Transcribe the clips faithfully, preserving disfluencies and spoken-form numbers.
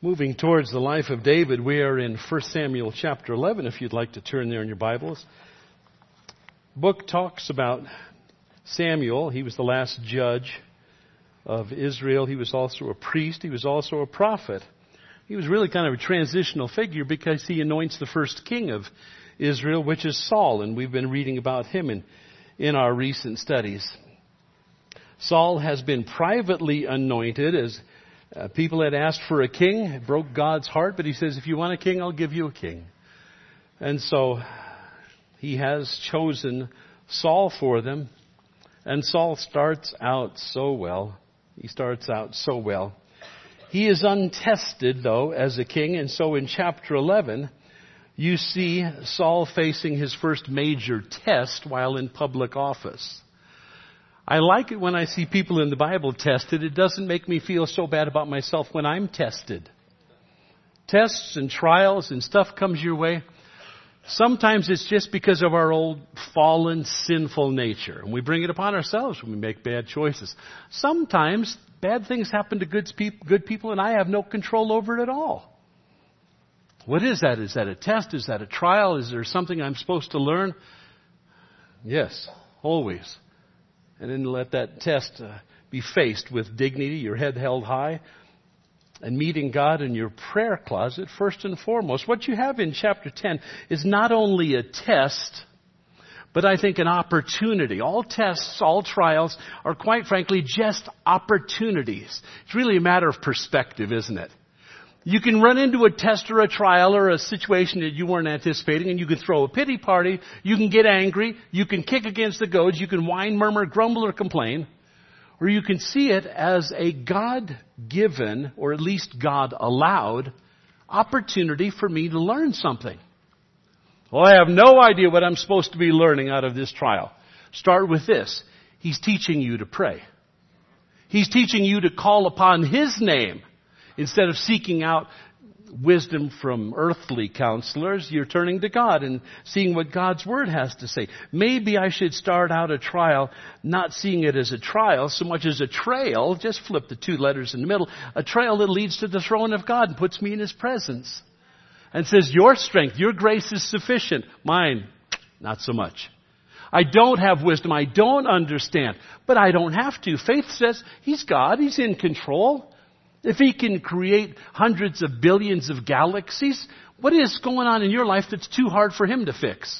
Moving towards the life of David, we are in First Samuel chapter eleven, if you'd like to turn there in your Bibles. The book talks about Samuel. He was the last judge of Israel. He was also a priest. He was also a prophet. He was really kind of a transitional figure because he anoints the first king of Israel, which is Saul, and we've been reading about him in, in our recent studies. Saul has been privately anointed as Uh, people had asked for a king. It broke God's heart, but he says, if you want a king, I'll give you a king. And so he has chosen Saul for them. And Saul starts out so well. He starts out so well. He is untested, though, as a king. And so in chapter eleven, you see Saul facing his first major test while in public office. I like it when I see people in the Bible tested. It doesn't make me feel so bad about myself when I'm tested. Tests and trials and stuff comes your way. Sometimes it's just because of our old fallen, sinful nature. And we bring it upon ourselves when we make bad choices. Sometimes bad things happen to good people, good people and I have no control over it at all. What is that? Is that a test? Is that a trial? Is there something I'm supposed to learn? Yes, always. And then let that test uh, be faced with dignity, your head held high, and meeting God in your prayer closet first and foremost. What you have in chapter ten is not only a test, but I think an opportunity. All tests, all trials are quite frankly just opportunities. It's really a matter of perspective, isn't it? You can run into a test or a trial or a situation that you weren't anticipating and you can throw a pity party, you can get angry, you can kick against the goads, you can whine, murmur, grumble, or complain. Or you can see it as a God-given, or at least God-allowed, opportunity for me to learn something. Well, I have no idea what I'm supposed to be learning out of this trial. Start with this. He's teaching you to pray. He's teaching you to call upon His name. Instead of seeking out wisdom from earthly counselors, you're turning to God and seeing what God's Word has to say. Maybe I should start out a trial not seeing it as a trial so much as a trail. Just flip the two letters in the middle. A trail that leads to the throne of God and puts me in His presence. And says, your strength, your grace is sufficient. Mine, not so much. I don't have wisdom. I don't understand. But I don't have to. Faith says He's God. He's in control. If He can create hundreds of billions of galaxies, what is going on in your life that's too hard for Him to fix?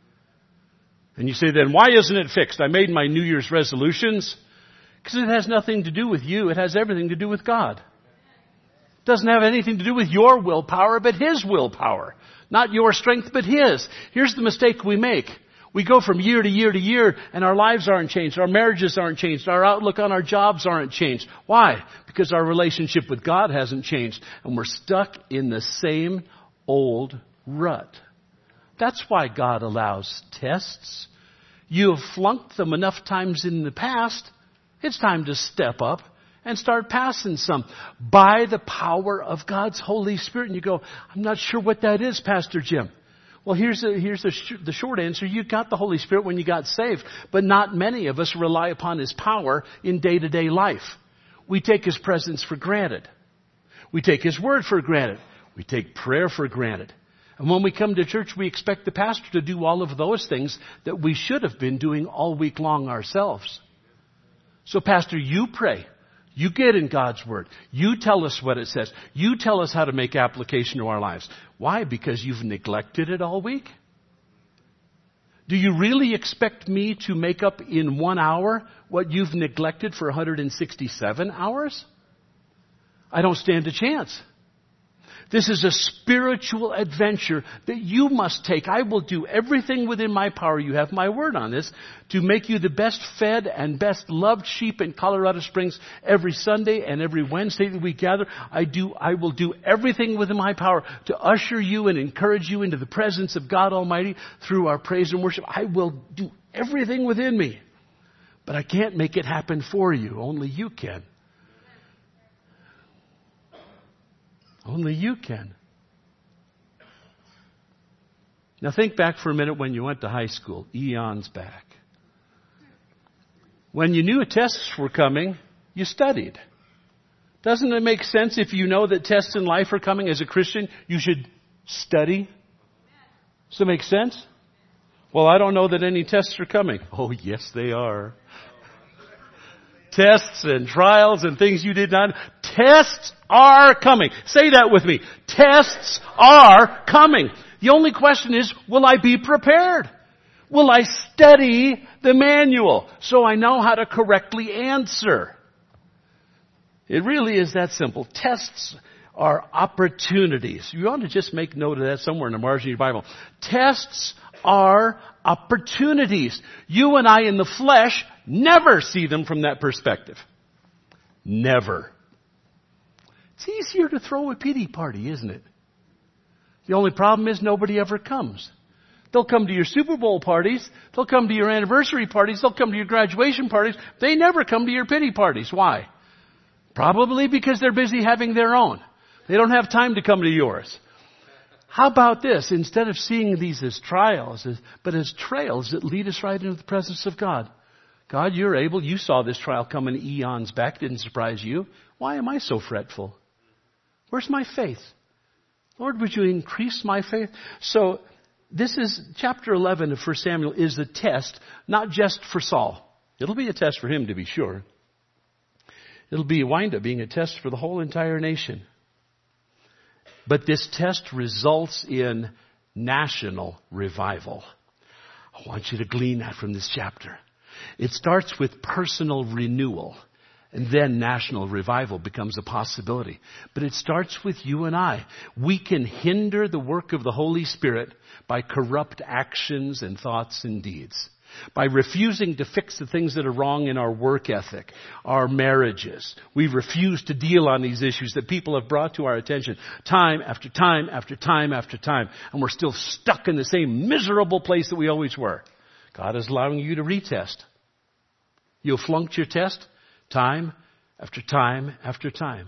And you say, then why isn't it fixed? I made my New Year's resolutions. Because it has nothing to do with you. It has everything to do with God. It doesn't have anything to do with your willpower, but His willpower. Not your strength, but His. Here's the mistake we make. We go from year to year to year and our lives aren't changed. Our marriages aren't changed. Our outlook on our jobs aren't changed. Why? Because our relationship with God hasn't changed. And we're stuck in the same old rut. That's why God allows tests. You have flunked them enough times in the past. It's time to step up and start passing some by the power of God's Holy Spirit. And you go, I'm not sure what that is, Pastor Jim. Well, here's the, here's the, sh- the short answer. You got the Holy Spirit when you got saved, but not many of us rely upon His power in day-to-day life. We take His presence for granted. We take His Word for granted. We take prayer for granted. And when we come to church, we expect the pastor to do all of those things that we should have been doing all week long ourselves. So, Pastor, you pray. You get in God's Word. You tell us what it says. You tell us how to make application to our lives. Why? Because you've neglected it all week? Do you really expect me to make up in one hour what you've neglected for one hundred sixty-seven hours? I don't stand a chance. This is a spiritual adventure that you must take. I will do everything within my power. You have my word on this, to make you the best fed and best loved sheep in Colorado Springs every Sunday and every Wednesday that we gather. I do, I will do everything within my power to usher you and encourage you into the presence of God Almighty through our praise and worship. I will do everything within me. But I can't make it happen for you. Only you can. Only you can. Now think back for a minute when you went to high school, eons back. When you knew tests were coming, you studied. Doesn't it make sense if you know that tests in life are coming as a Christian, you should study? Does it make sense? Well, I don't know that any tests are coming. Oh, yes, they are. Tests and trials and things you did not. Tests are coming. Say that with me. Tests are coming. The only question is, will I be prepared? Will I study the manual so I know how to correctly answer? It really is that simple. Tests are opportunities. You ought to just make note of that somewhere in the margin of your Bible. Tests are opportunities. You and I in the flesh never see them from that perspective. Never. It's easier to throw a pity party, isn't it? The only problem is nobody ever comes. They'll come to your Super Bowl parties. They'll come to your anniversary parties. They'll come to your graduation parties. They never come to your pity parties. Why? Probably because they're busy having their own. They don't have time to come to yours. How about this? Instead of seeing these as trials, as, but as trails that lead us right into the presence of God. God, you're able. You saw this trial coming eons back. Didn't surprise you. Why am I so fretful? Where's my faith? Lord, would you increase my faith? So this is chapter eleven of First Samuel is a test, not just for Saul. It'll be a test for him, to be sure. It'll be wind up being a test for the whole entire nation. But this test results in national revival. I want you to glean that from this chapter. It starts with personal renewal, and then national revival becomes a possibility. But it starts with you and I. We can hinder the work of the Holy Spirit by corrupt actions and thoughts and deeds. By refusing to fix the things that are wrong in our work ethic, our marriages. We refuse to deal on these issues that people have brought to our attention time after time after time after time. And we're still stuck in the same miserable place that we always were. God is allowing you to retest. You'll flunk your test time after time after time.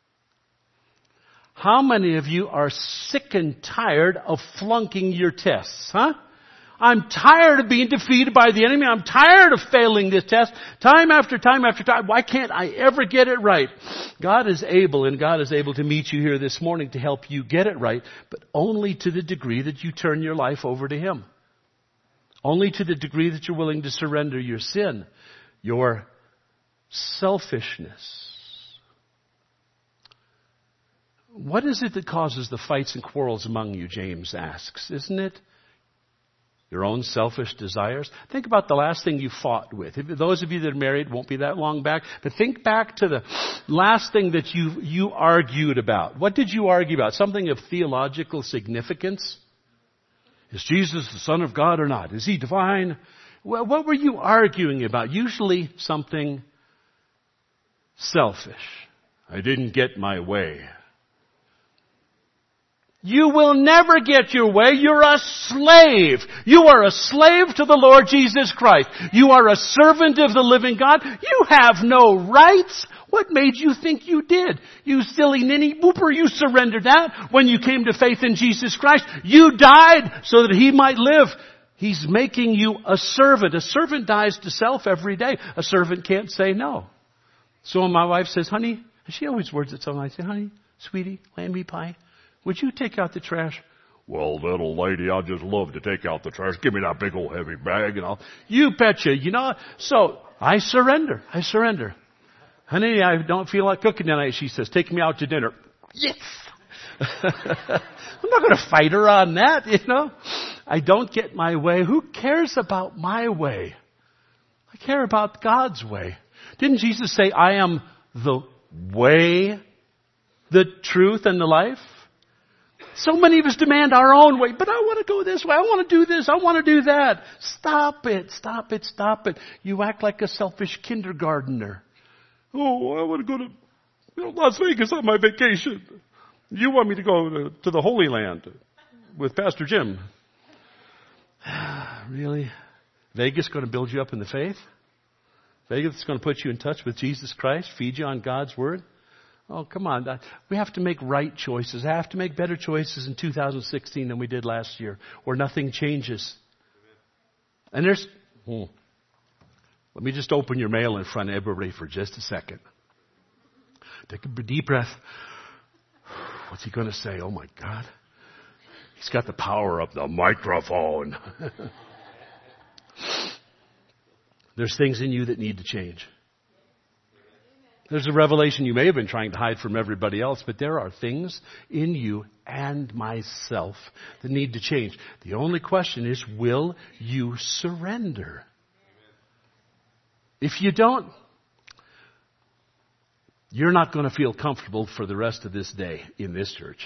How many of you are sick and tired of flunking your tests, huh? I'm tired of being defeated by the enemy. I'm tired of failing this test time after time after time. Why can't I ever get it right? God is able, and God is able to meet you here this morning to help you get it right, but only to the degree that you turn your life over to Him. Only to the degree that you're willing to surrender your sin, your selfishness. What is it that causes the fights and quarrels among you, James asks, isn't it? Your own selfish desires. Think about the last thing you fought with. If those of you that are married, won't be that long back, but think back to the last thing that you, you argued about. What did you argue about? Something of theological significance? Is Jesus the Son of God or not? Is He divine? Well, what were you arguing about? Usually something selfish. I didn't get my way. You will never get your way. You're a slave. You are a slave to the Lord Jesus Christ. You are a servant of the living God. You have no rights. What made you think you did? You silly ninny booper, you surrendered that when you came to faith in Jesus Christ. You died so that He might live. He's making you a servant. A servant dies to self every day. A servant can't say no. So when my wife says, honey, she always words it something. I say, honey, sweetie, lamb pie. Would you take out the trash? Well, little lady, I just love to take out the trash. Give me that big old heavy bag and I'll... You betcha, you know. So I surrender. I surrender. Honey, I don't feel like cooking tonight. She says, take me out to dinner. Yes. I'm not going to fight her on that, you know. I don't get my way. Who cares about my way? I care about God's way. Didn't Jesus say, I am the way, the truth, and the life? So many of us demand our own way, but I want to go this way. I want to do this. I want to do that. Stop it. Stop it. Stop it. You act like a selfish kindergartner. Oh, I want to go to you know, Las Vegas on my vacation. You want me to go to, to the Holy Land with Pastor Jim. Really? Vegas going to build you up in the faith? Vegas is going to put you in touch with Jesus Christ, feed you on God's Word? Oh, come on. We have to make right choices. I have to make better choices in two thousand sixteen than we did last year, where nothing changes. And there's... Hmm, let me just open your mail in front of everybody for just a second. Take a deep breath. What's he going to say? Oh my God. He's got the power of the microphone. There's things in you that need to change. There's a revelation you may have been trying to hide from everybody else, but there are things in you and myself that need to change. The only question is, will you surrender? If you don't, you're not going to feel comfortable for the rest of this day in this church.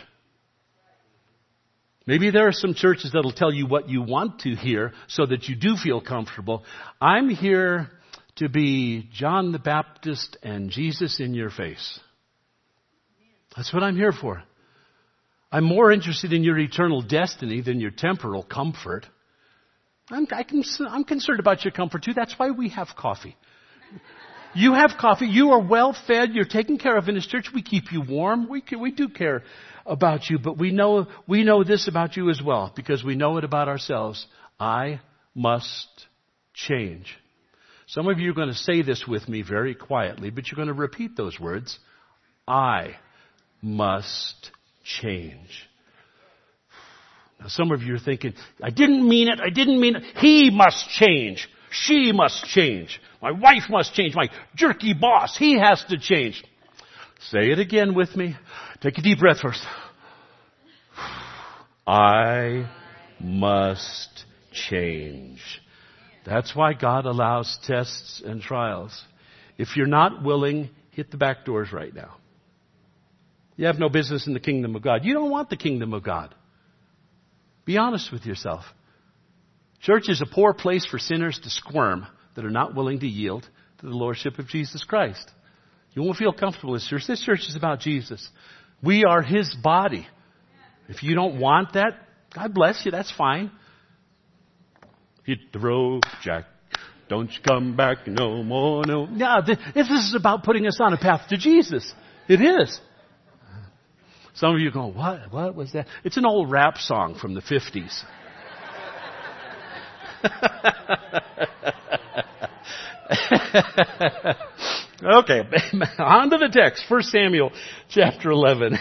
Maybe there are some churches that'll tell you what you want to hear so that you do feel comfortable. I'm here to be John the Baptist and Jesus in your face. That's what I'm here for. I'm more interested in your eternal destiny than your temporal comfort. I'm, I can, I'm concerned about your comfort too. That's why we have coffee. You have coffee. You are well fed. You're taken care of in this church. We keep you warm. We can, we do care about you, but we know we know this about you as well because we know it about ourselves. I must change. Some of you are going to say this with me very quietly, but you're going to repeat those words. I must change. Now, some of you are thinking, I didn't mean it. I didn't mean it. He must change. She must change. My wife must change. My jerky boss, he has to change. Say it again with me. Take a deep breath first. I must change. That's why God allows tests and trials. If you're not willing, hit the back doors right now. You have no business in the kingdom of God. You don't want the kingdom of God. Be honest with yourself. Church is a poor place for sinners to squirm that are not willing to yield to the lordship of Jesus Christ. You won't feel comfortable in this church. This church is about Jesus. We are His body. If you don't want that, God bless you. That's fine. Hit the road, Jack. Don't you come back no more, no. No, this is about putting us on a path to Jesus. It is. Some of you go, what? What was that? It's an old rap song from the fifties. Okay, on to the text. First Samuel chapter eleven.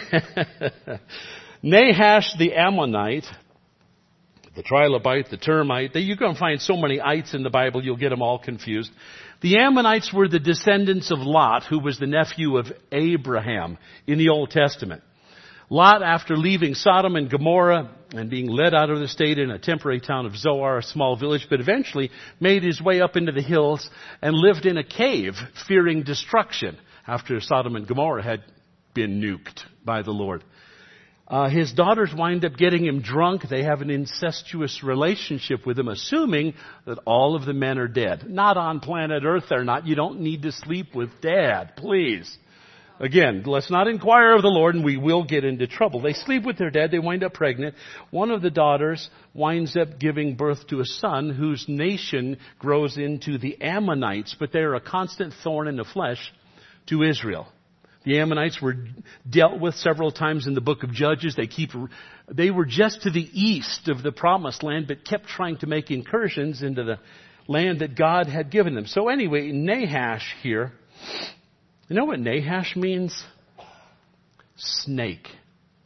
Nahash the Ammonite, the Trilobite, the Termite. You're going to find so many ites in the Bible, you'll get them all confused. The Ammonites were the descendants of Lot, who was the nephew of Abraham in the Old Testament. Lot, after leaving Sodom and Gomorrah and being led out of the state in a temporary town of Zoar, a small village, but eventually made his way up into the hills and lived in a cave, fearing destruction after Sodom and Gomorrah had been nuked by the Lord. Uh, his daughters wind up getting him drunk. They have an incestuous relationship with him, assuming that all of the men are dead. Not on planet Earth, they're not. You don't need to sleep with Dad, please. Again, let's not inquire of the Lord and we will get into trouble. They sleep with their dad. They wind up pregnant. One of the daughters winds up giving birth to a son whose nation grows into the Ammonites, but they're a constant thorn in the flesh to Israel. The Ammonites were dealt with several times in the book of Judges. They keep, they were just to the east of the promised land, but kept trying to make incursions into the land that God had given them. So anyway, Nahash here, you know what Nahash means? Snake.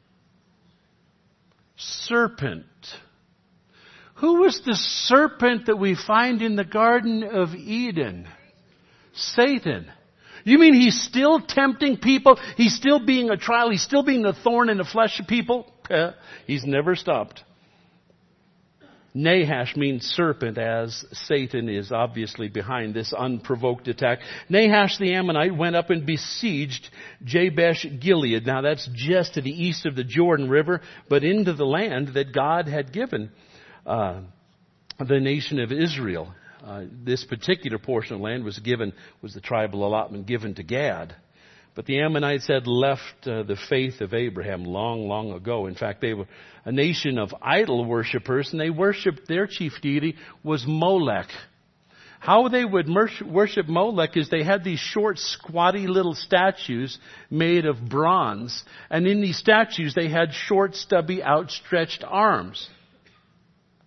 Serpent. Who was the serpent that we find in the Garden of Eden? Satan. You mean he's still tempting people? He's still being a trial? He's still being the thorn in the flesh of people? Uh, he's never stopped. Nahash means serpent, as Satan is obviously behind this unprovoked attack. Nahash the Ammonite went up and besieged Jabesh Gilead. Now that's just to the east of the Jordan River, but into the land that God had given uh, the nation of Israel. Uh, this particular portion of land was given, was the tribal allotment given to Gad. But the Ammonites had left uh, the faith of Abraham long, long ago. In fact, they were a nation of idol worshippers, and they worshipped, their chief deity was Molech. How they would worship Molech is they had these short, squatty little statues made of bronze. And in these statues, they had short, stubby, outstretched arms.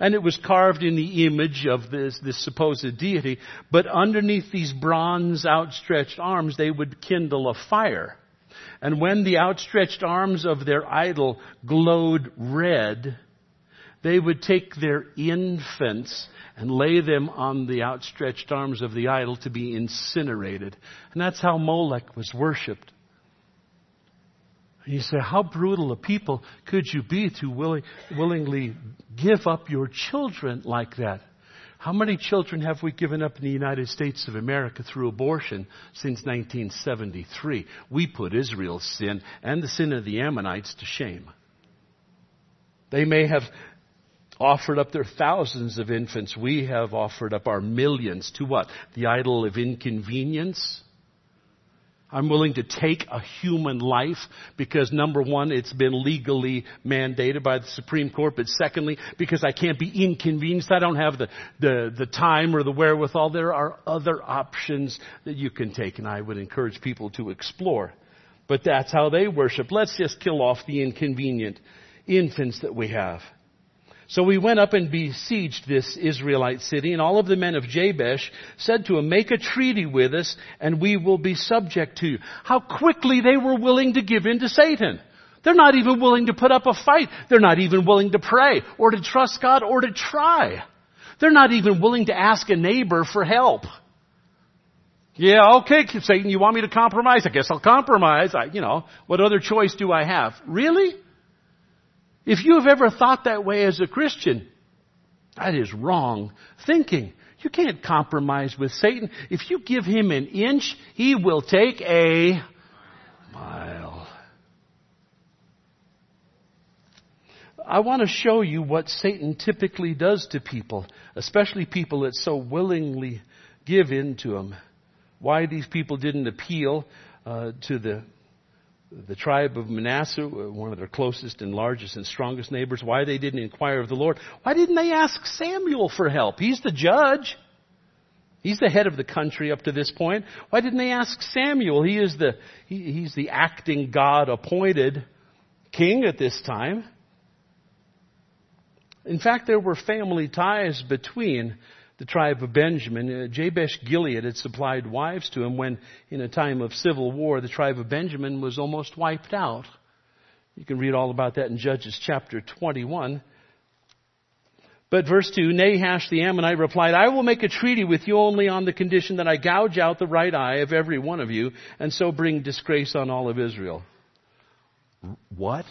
And it was carved in the image of this, this supposed deity. But underneath these bronze outstretched arms, they would kindle a fire. And when the outstretched arms of their idol glowed red, they would take their infants and lay them on the outstretched arms of the idol to be incinerated. And that's how Molech was worshipped. And you say, how brutal a people could you be to willing, willingly give up your children like that? How many children have we given up in the United States of America through abortion since nineteen seventy-three? We put Israel's sin and the sin of the Ammonites to shame. They may have offered up their thousands of infants. We have offered up our millions to what? The idol of inconvenience? I'm willing to take a human life because, number one, it's been legally mandated by the Supreme Court, but secondly, because I can't be inconvenienced. I don't have the, the, the time or the wherewithal. There are other options that you can take, and I would encourage people to explore. But that's how they worship. Let's just kill off the inconvenient infants that we have. So we went up and besieged this Israelite city, and all of the men of Jabesh said to him, make a treaty with us, and we will be subject to you. How quickly they were willing to give in to Satan. They're not even willing to put up a fight. They're not even willing to pray, or to trust God, or to try. They're not even willing to ask a neighbor for help. Yeah, okay, Satan, you want me to compromise? I guess I'll compromise. I, you know, what other choice do I have? Really? If you have ever thought that way as a Christian, that is wrong thinking. You can't compromise with Satan. If you give him an inch, he will take a mile. I want to show you what Satan typically does to people, especially people that so willingly give in to him. Why these people didn't appeal uh, to the The tribe of Manasseh, one of their closest and largest and strongest neighbors, why they didn't inquire of the Lord. Why didn't they ask Samuel for help? He's the judge. He's the head of the country up to this point. Why didn't they ask Samuel? He is the, he, he's the acting God-appointed king at this time. In fact, there were family ties between the tribe of Benjamin. Uh, Jabesh Gilead had supplied wives to him when, in a time of civil war, the tribe of Benjamin was almost wiped out. You can read all about that in Judges chapter twenty-one. But verse two, Nahash the Ammonite replied, I will make a treaty with you only on the condition that I gouge out the right eye of every one of you, and so bring disgrace on all of Israel. What?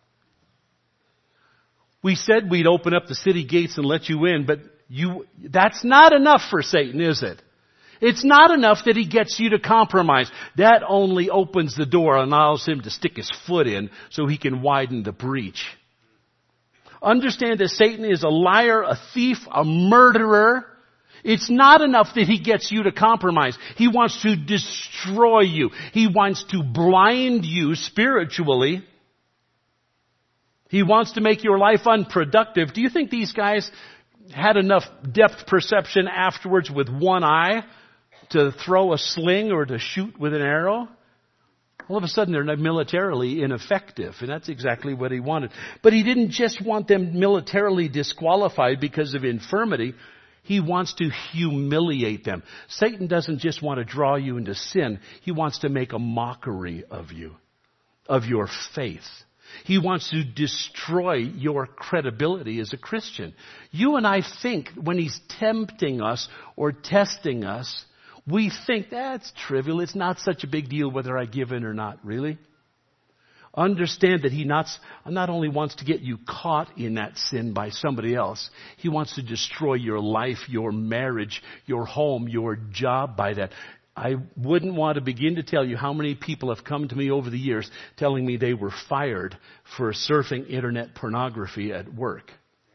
We said we'd open up the city gates and let you in, but You, that's not enough for Satan, is it? It's not enough that he gets you to compromise. That only opens the door and allows him to stick his foot in so he can widen the breach. Understand that Satan is a liar, a thief, a murderer. It's not enough that he gets you to compromise. He wants to destroy you. He wants to blind you spiritually. He wants to make your life unproductive. Do you think these guys had enough depth perception afterwards with one eye to throw a sling or to shoot with an arrow? All of a sudden they're militarily ineffective, and that's exactly what he wanted. But he didn't just want them militarily disqualified because of infirmity. He wants to humiliate them. Satan doesn't just want to draw you into sin. He wants to make a mockery of you, of your faith. He wants to destroy your credibility as a Christian. You and I think when he's tempting us or testing us, we think that's trivial. It's not such a big deal whether I give in or not, really. Understand that he not, not only wants to get you caught in that sin by somebody else, he wants to destroy your life, your marriage, your home, your job by that. I wouldn't want to begin to tell you how many people have come to me over the years telling me they were fired for surfing internet pornography at work.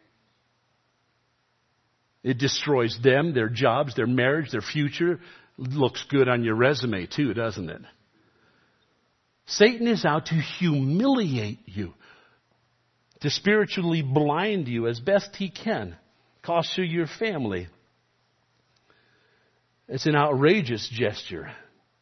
It destroys them, their jobs, their marriage, their future. Looks good on your resume too, doesn't it? Satan is out to humiliate you, to spiritually blind you as best he can, cost you your family. It's an outrageous gesture.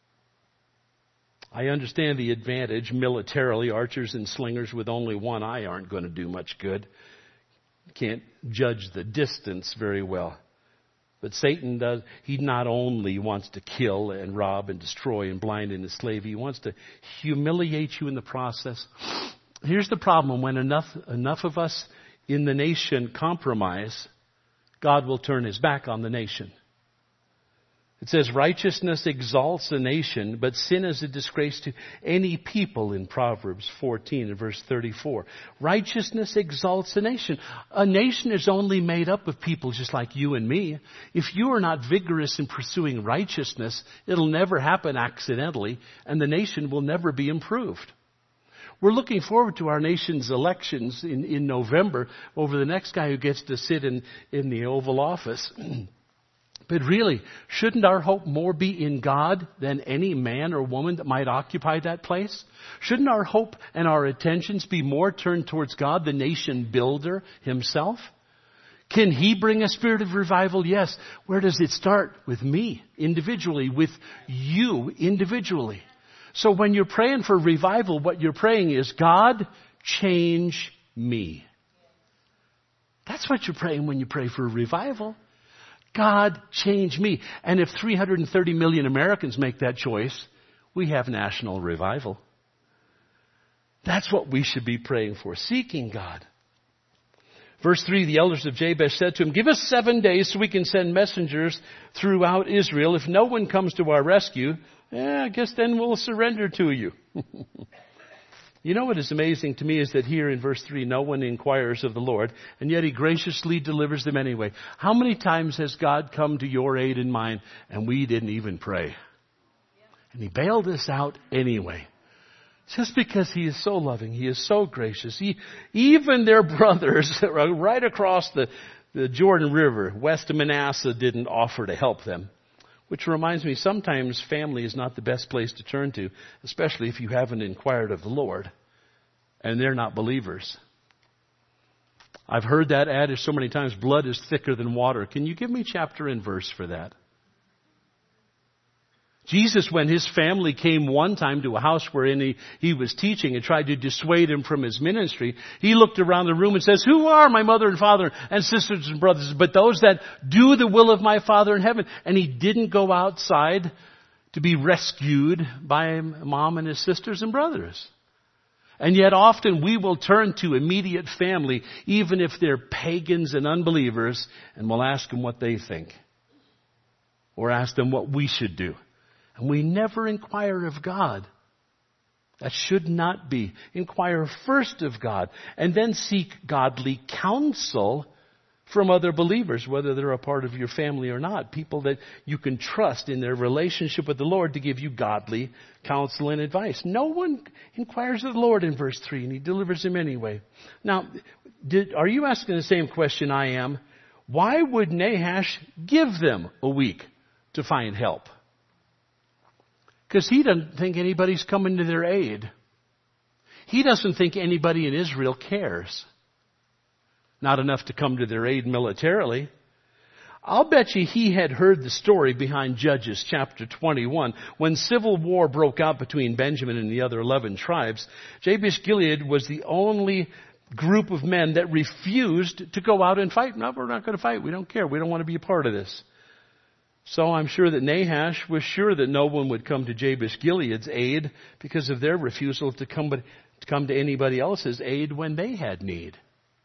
I understand the advantage militarily. Archers and slingers with only one eye aren't going to do much good. can't judge the distance very well. But Satan does, he not only wants to kill and rob and destroy and blind and enslave, he wants to humiliate you in the process. Here's the problem. When enough, enough of us in the nation compromise, God will turn his back on the nation. It says righteousness exalts a nation, but sin is a disgrace to any people in Proverbs fourteen and verse thirty-four. Righteousness exalts a nation. A nation is only made up of people just like you and me. If you are not vigorous in pursuing righteousness, it'll never happen accidentally, and the nation will never be improved. We're looking forward to our nation's elections in, in November over the next guy who gets to sit in, in the Oval Office. But really, shouldn't our hope more be in God than any man or woman that might occupy that place? Shouldn't our hope and our attentions be more turned towards God, the nation builder himself? Can he bring a spirit of revival? Yes. Where does it start? With me, individually, with you, individually. So when you're praying for revival, what you're praying is, God, change me. That's what you're praying when you pray for revival. God, change me. And if three hundred thirty million Americans make that choice, we have national revival. That's what we should be praying for, seeking God. Verse three, the elders of Jabesh said to him, give us seven days so we can send messengers throughout Israel. If no one comes to our rescue, eh, I guess then we'll surrender to you. You know what is amazing to me is that here in verse three, no one inquires of the Lord, and yet he graciously delivers them anyway. How many times has God come to your aid and mine, and we didn't even pray? And he bailed us out anyway. Just because he is so loving, he is so gracious. He, even their brothers right across the, the Jordan River, west of Manasseh, didn't offer to help them. Which reminds me, sometimes family is not the best place to turn to, especially if you haven't inquired of the Lord and they're not believers. I've heard that adage so many times, blood is thicker than water. Can you give me chapter and verse for that? Jesus, when his family came one time to a house wherein he, he was teaching and tried to dissuade him from his ministry, he looked around the room and says, who are my mother and father and sisters and brothers? But those that do the will of my Father in heaven. And he didn't go outside to be rescued by mom and his sisters and brothers. And yet often we will turn to immediate family, even if they're pagans and unbelievers, and we'll ask them what they think. Or ask them what we should do. And we never inquire of God. That should not be. Inquire first of God and then seek godly counsel from other believers, whether they're a part of your family or not. People that you can trust in their relationship with the Lord to give you godly counsel and advice. No one inquires of the Lord in verse three, and he delivers him anyway. Now, did, are you asking the same question I am? Why would Nahash give them a week to find help? Because he doesn't think anybody's coming to their aid. He doesn't think anybody in Israel cares. Not enough to come to their aid militarily. I'll bet you he had heard the story behind Judges chapter twenty-one. When civil war broke out between Benjamin and the other eleven tribes, Jabesh Gilead was the only group of men that refused to go out and fight. No, we're not going to fight. We don't care. We don't want to be a part of this. So I'm sure that Nahash was sure that no one would come to Jabesh Gilead's aid because of their refusal to come, to come to anybody else's aid when they had need.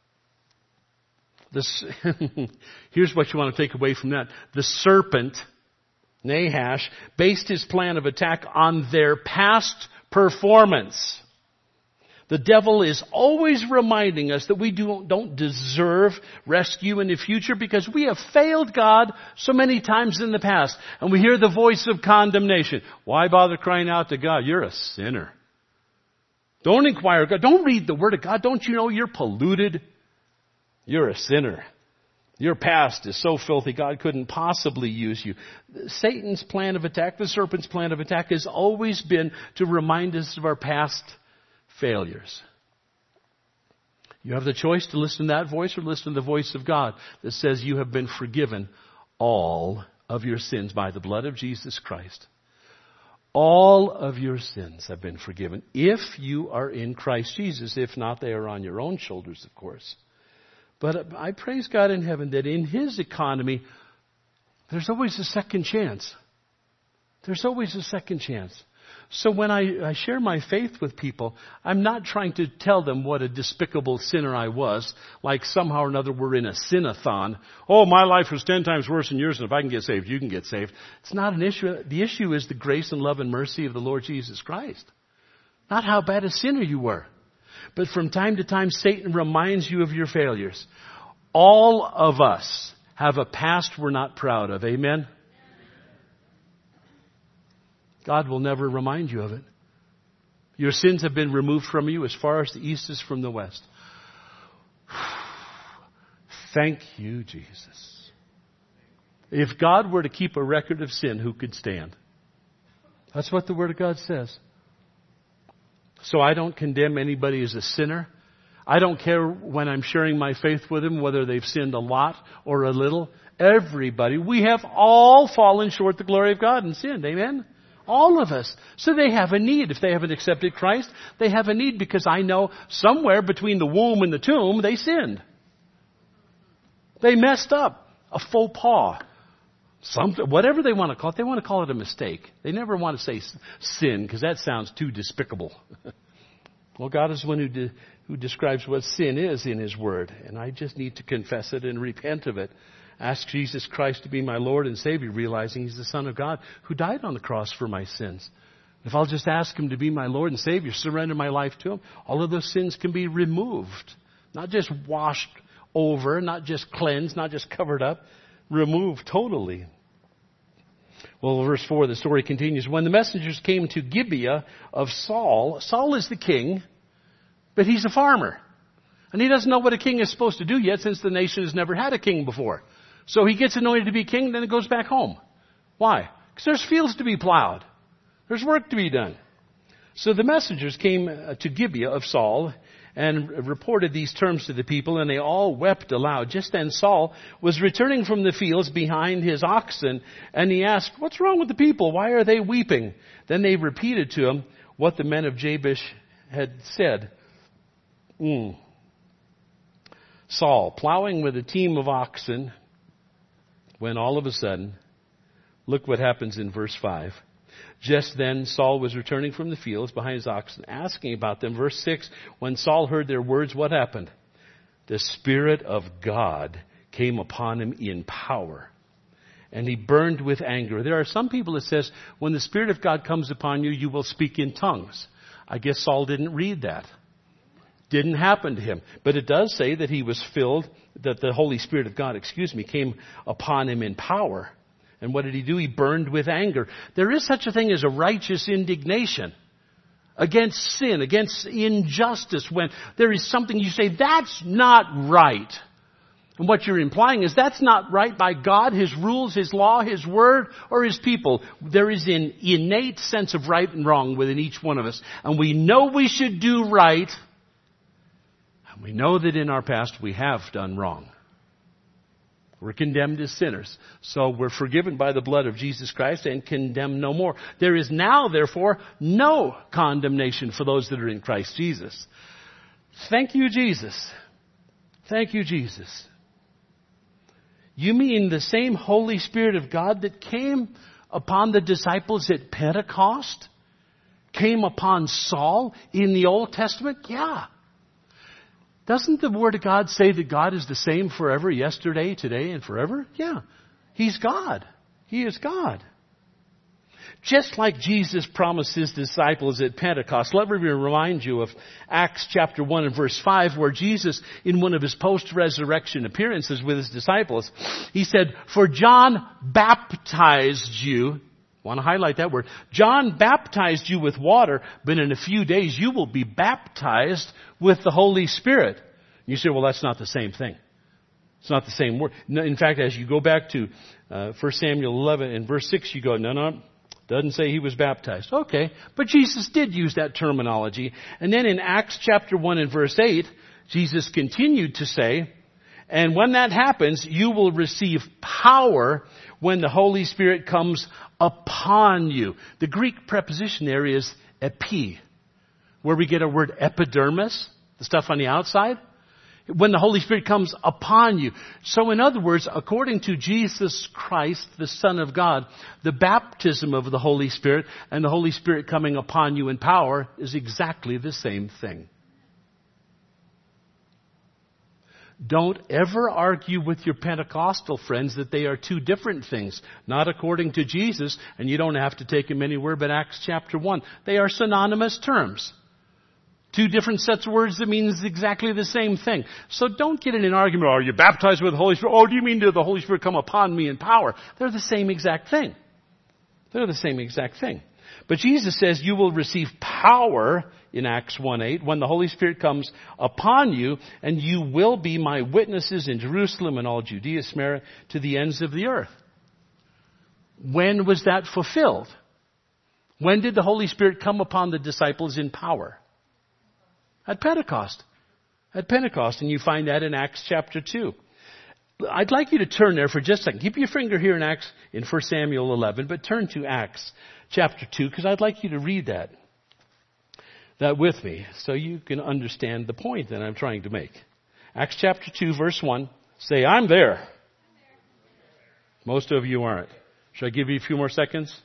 This, here's what you want to take away from that. The serpent, Nahash, based his plan of attack on their past performance. The devil is always reminding us that we do, don't deserve rescue in the future because we have failed God so many times in the past. And we hear the voice of condemnation. Why bother crying out to God? You're a sinner. Don't inquire of God. Don't read the Word of God. Don't you know you're polluted? You're a sinner. Your past is so filthy God couldn't possibly use you. Satan's plan of attack, the serpent's plan of attack has always been to remind us of our past failures. You have the choice to listen to that voice or listen to the voice of God that says you have been forgiven all of your sins by the blood of Jesus Christ. All of your sins have been forgiven if you are in Christ Jesus. If not, they are on your own shoulders, of course. But I praise God in heaven that in His economy, there's always a second chance. There's always a second chance. So when I, I share my faith with people, I'm not trying to tell them what a despicable sinner I was, like somehow or another we're in a sin-a-thon. Oh, my life was ten times worse than yours, and if I can get saved, you can get saved. It's not an issue. The issue is the grace and love and mercy of the Lord Jesus Christ. Not how bad a sinner you were. But from time to time, Satan reminds you of your failures. All of us have a past we're not proud of. Amen? God will never remind you of it. Your sins have been removed from you as far as the east is from the west. Thank you, Jesus. If God were to keep a record of sin, who could stand? That's what the Word of God says. So I don't condemn anybody as a sinner. I don't care when I'm sharing my faith with them, whether they've sinned a lot or a little. Everybody, we have all fallen short the glory of God and sinned. Amen? All of us. So they have a need. If they haven't accepted Christ, they have a need, because I know somewhere between the womb and the tomb, they sinned. They messed up. A faux pas. Something, whatever they want to call it. They want to call it a mistake. They never want to say sin, because that sounds too despicable. Well, God is the one who, de, who describes what sin is in His Word. And I just need to confess it and repent of it. Ask Jesus Christ to be my Lord and Savior, realizing He's the Son of God who died on the cross for my sins. If I'll just ask Him to be my Lord and Savior, surrender my life to Him, all of those sins can be removed. Not just washed over, not just cleansed, not just covered up, removed totally. Well, verse four, the story continues. When the messengers came to Gibeah of Saul, Saul is the king, but he's a farmer. And he doesn't know what a king is supposed to do yet, since the nation has never had a king before. So he gets anointed to be king, then it goes back home. Why? Because there's fields to be plowed. There's work to be done. So the messengers came to Gibeah of Saul and reported these terms to the people, and they all wept aloud. Just then Saul was returning from the fields behind his oxen, and he asked, "What's wrong with the people? Why are they weeping?" Then they repeated to him what the men of Jabesh had said. Mm. Saul, plowing with a team of oxen, when all of a sudden, look what happens in verse five. Just then Saul was returning from the fields behind his oxen, asking about them. Verse six, when Saul heard their words, what happened? The Spirit of God came upon him in power, and he burned with anger. There are some people that says, when the Spirit of God comes upon you, you will speak in tongues. I guess Saul didn't read that. Didn't happen to him. But it does say that he was filled, that the Holy Spirit of God, excuse me, came upon him in power. And what did he do? He burned with anger. There is such a thing as a righteous indignation against sin, against injustice, when there is something you say, that's not right. And what you're implying is that's not right by God, His rules, His law, His word, or His people. There is an innate sense of right and wrong within each one of us. And we know we should do right. We know that in our past we have done wrong. We're condemned as sinners. So we're forgiven by the blood of Jesus Christ and condemned no more. There is now, therefore, no condemnation for those that are in Christ Jesus. Thank you, Jesus. Thank you, Jesus. You mean the same Holy Spirit of God that came upon the disciples at Pentecost came upon Saul in the Old Testament? Yeah. Doesn't the Word of God say that God is the same forever, yesterday, today, and forever? Yeah. He's God. He is God. Just like Jesus promised His disciples at Pentecost. Let me remind you of Acts chapter one and verse five, where Jesus, in one of His post-resurrection appearances with His disciples, He said, "For John baptized you," I want to highlight that word. "John baptized you with water, but in a few days you will be baptized with the Holy Spirit." You say, well, that's not the same thing. It's not the same word. In fact, as you go back to uh, First Samuel eleven and verse six, you go, no, no, doesn't say he was baptized. Okay, but Jesus did use that terminology. And then in Acts chapter one and verse eight, Jesus continued to say, "And when that happens, you will receive power when the Holy Spirit comes upon you." The Greek preposition there is epi, where we get our word epidermis, the stuff on the outside. When the Holy Spirit comes upon you. So in other words, according to Jesus Christ, the Son of God, the baptism of the Holy Spirit and the Holy Spirit coming upon you in power is exactly the same thing. Don't ever argue with your Pentecostal friends that they are two different things. Not according to Jesus, and you don't have to take him anywhere but Acts chapter one. They are synonymous terms. Two different sets of words that means exactly the same thing. So don't get in an argument, are you baptized with the Holy Spirit? Oh, do you mean did the Holy Spirit come upon me in power? They're the same exact thing. They're the same exact thing. But Jesus says you will receive power in Acts one eight when the Holy Spirit comes upon you, and you will be my witnesses in Jerusalem and all Judea, Samaria, to the ends of the earth. When was that fulfilled? When did the Holy Spirit come upon the disciples in power? At Pentecost. At Pentecost. And you find that in Acts chapter two. I'd like you to turn there for just a second. Keep your finger here in Acts, in First Samuel eleven, but turn to Acts chapter two, because I'd like you to read that. That with me, so you can understand the point that I'm trying to make. Acts chapter two, verse one. Say, I'm there. Most of you aren't. Should I give you a few more seconds?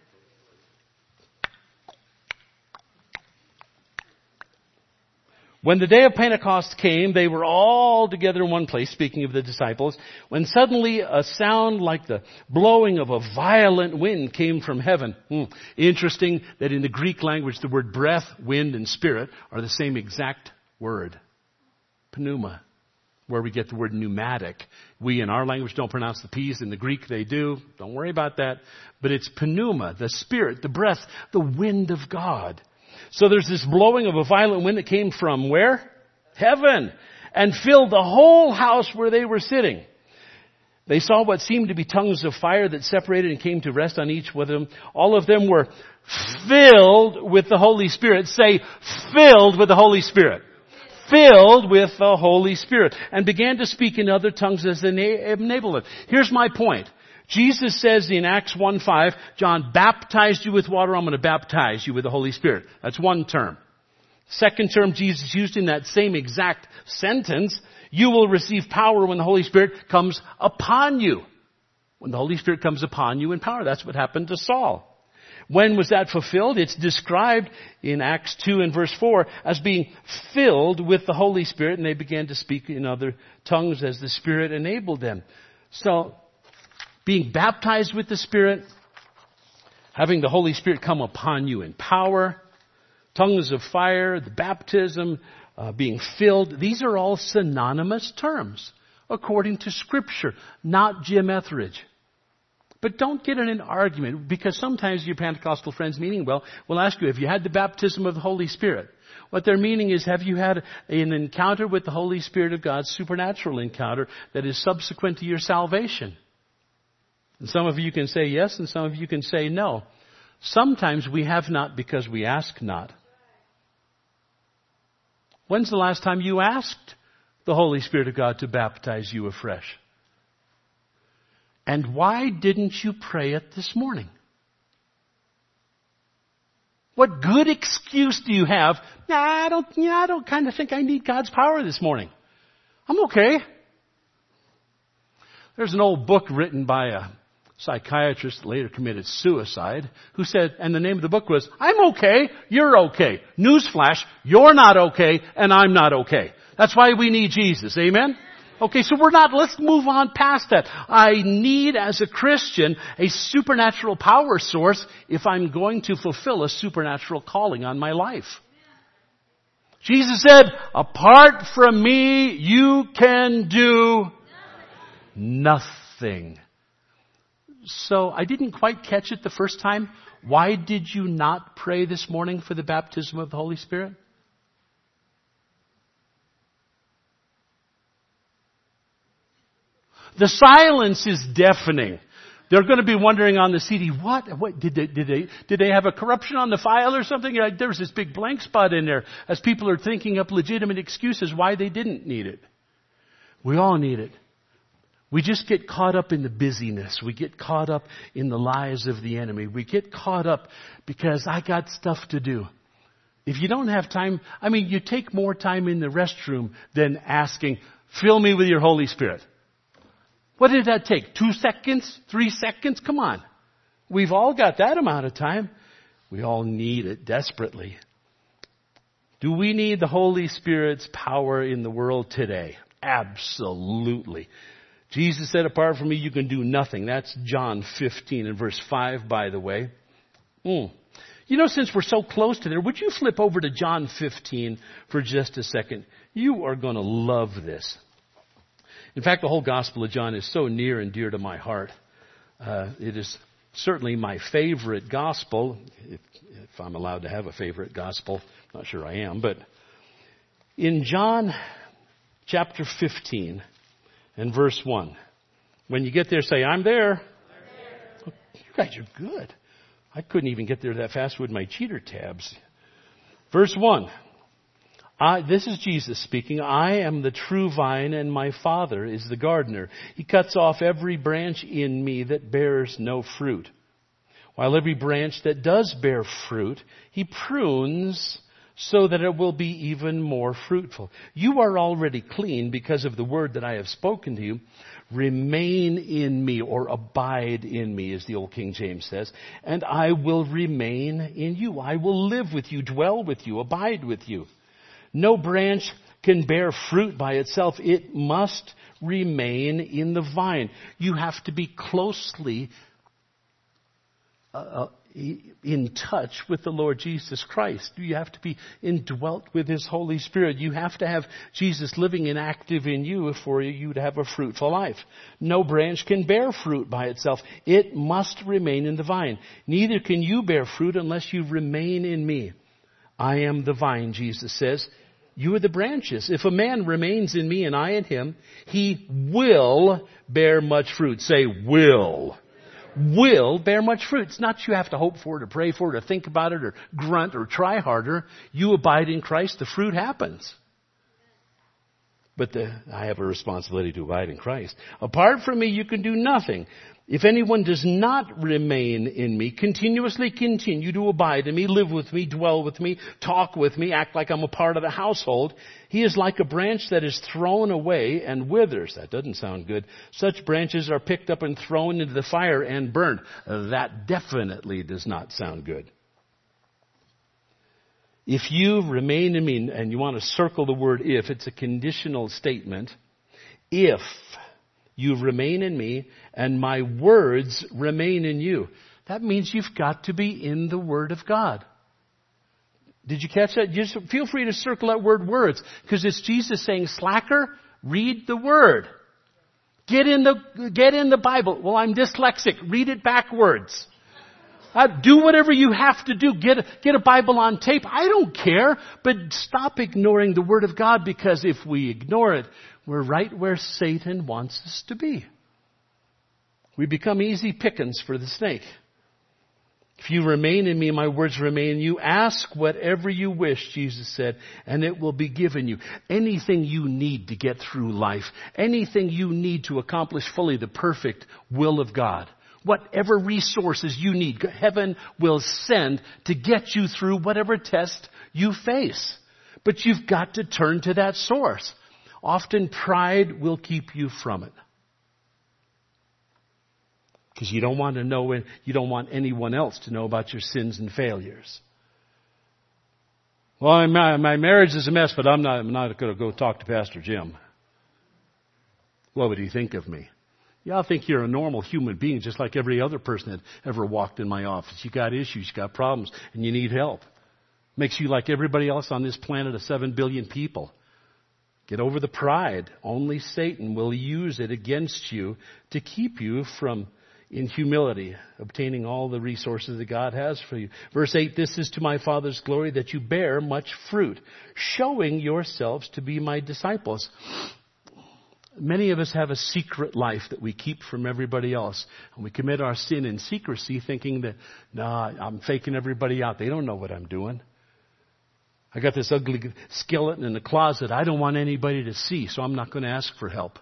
When the day of Pentecost came, they were all together in one place, speaking of the disciples, when suddenly a sound like the blowing of a violent wind came from heaven. Hmm. Interesting that in the Greek language, the word breath, wind, and spirit are the same exact word. Pneuma, where we get the word pneumatic. We in our language don't pronounce the P's. In the Greek they do. Don't worry about that. But it's pneuma, the spirit, the breath, the wind of God. So there's this blowing of a violent wind that came from where? Heaven. And filled the whole house where they were sitting. They saw what seemed to be tongues of fire that separated and came to rest on each of them. All of them were filled with the Holy Spirit. Say, filled with the Holy Spirit. Filled with the Holy Spirit. And began to speak in other tongues as they enabled them. Here's my point. Jesus says in Acts one five, John baptized you with water, I'm going to baptize you with the Holy Spirit. That's one term. Second term Jesus used in that same exact sentence, you will receive power when the Holy Spirit comes upon you. When the Holy Spirit comes upon you in power. That's what happened to Saul. When was that fulfilled? It's described in Acts two and verse four as being filled with the Holy Spirit, and they began to speak in other tongues as the Spirit enabled them. So, being baptized with the Spirit, having the Holy Spirit come upon you in power, tongues of fire, the baptism, uh, being filled, these are all synonymous terms according to Scripture, not Jim Etheridge. But don't get in an argument, because sometimes your Pentecostal friends meaning well will ask you, have you had the baptism of the Holy Spirit? What they're meaning is, have you had an encounter with the Holy Spirit of God, supernatural encounter that is subsequent to your salvation? And some of you can say yes, and some of you can say no. Sometimes we have not because we ask not. When's the last time you asked the Holy Spirit of God to baptize you afresh? And why didn't you pray it this morning? What good excuse do you have? Nah, I don't, yeah, I don't kind of think I need God's power this morning. I'm okay. There's an old book written by a psychiatrist that later committed suicide, who said, and the name of the book was, I'm okay, you're okay. Newsflash, you're not okay, and I'm not okay. That's why we need Jesus. Amen? Okay, so we're not, let's move on past that. I need, as a Christian, a supernatural power source if I'm going to fulfill a supernatural calling on my life. Jesus said, apart from me, you can do nothing. So I didn't quite catch it the first time. Why did you not pray this morning for the baptism of the Holy Spirit? The silence is deafening. They're going to be wondering on the C D, what? What did they did they did they have a corruption on the file or something? There was this big blank spot in there as people are thinking up legitimate excuses why they didn't need it. We all need it. We just get caught up in the busyness. We get caught up in the lies of the enemy. We get caught up because I got stuff to do. If you don't have time, I mean, you take more time in the restroom than asking, fill me with your Holy Spirit. What did that take? Two seconds? Three seconds? Come on. We've all got that amount of time. We all need it desperately. Do we need the Holy Spirit's power in the world today? Absolutely. Jesus said, apart from me, you can do nothing. That's John fifteen and verse five, by the way. Mm. You know, since we're so close to there, would you flip over to John fifteen for just a second? You are going to love this. In fact, the whole Gospel of John is so near and dear to my heart. Uh, it is certainly my favorite Gospel, if, if I'm allowed to have a favorite Gospel. Not sure I am, but in John chapter fifteen and verse one, when you get there, say, I'm there. I'm there. You guys are good. I couldn't even get there that fast with my cheater tabs. Verse one. I, this is Jesus speaking. I am the true vine and my Father is the gardener. He cuts off every branch in me that bears no fruit, while every branch that does bear fruit, He prunes so that it will be even more fruitful. You are already clean because of the word that I have spoken to you. Remain in me, or abide in me, as the old King James says, and I will remain in you. I will live with you, dwell with you, abide with you. No branch can bear fruit by itself. It must remain in the vine. You have to be closely uh, in touch with the Lord Jesus Christ. You have to be indwelt with His Holy Spirit. You have to have Jesus living and active in you for you to have a fruitful life. No branch can bear fruit by itself. It must remain in the vine. Neither can you bear fruit unless you remain in me. I am the vine, Jesus says. You are the branches. If a man remains in me and I in him, he will bear much fruit. Say, will. Will bear much fruit. It's not you have to hope for it or pray for it or think about it or grunt or try harder. You abide in Christ, the fruit happens. But the, I have a responsibility to abide in Christ. Apart from me, you can do nothing. If anyone does not remain in me, continuously continue to abide in me, live with me, dwell with me, talk with me, act like I'm a part of the household, he is like a branch that is thrown away and withers. That doesn't sound good. Such branches are picked up and thrown into the fire and burned. That definitely does not sound good. If you remain in me, and you want to circle the word if, it's a conditional statement. If you remain in me and my words remain in you. That means you've got to be in the Word of God. Did you catch that? Just feel free to circle that word words, because it's Jesus saying, slacker, read the Word. Get in the, get in the Bible. Well, I'm dyslexic. Read it backwards. Uh, do whatever you have to do. Get a, get a Bible on tape. I don't care. But stop ignoring the Word of God, because if we ignore it, we're right where Satan wants us to be. We become easy pickings for the snake. If you remain in me, my words remain in you. Ask whatever you wish, Jesus said, and it will be given you. Anything you need to get through life, anything you need to accomplish fully the perfect will of God, whatever resources you need, heaven will send to get you through whatever test you face. But you've got to turn to that source. Often pride will keep you from it. Because you don't want to know, you don't want anyone else to know about your sins and failures. Well, my, my marriage is a mess, but I'm not, I'm not going to go talk to Pastor Jim. What would he think of me? Yeah, I think you're a normal human being, just like every other person that ever walked in my office. You got issues, you got problems, and you need help. Makes you like everybody else on this planet of seven billion people. Get over the pride. Only Satan will use it against you to keep you from, in humility, obtaining all the resources that God has for you. Verse eight, this is to my Father's glory that you bear much fruit, showing yourselves to be my disciples. Many of us have a secret life that we keep from everybody else. And we commit our sin in secrecy, thinking that, nah, I'm faking everybody out. They don't know what I'm doing. I got this ugly skeleton in the closet I don't want anybody to see, so I'm not going to ask for help.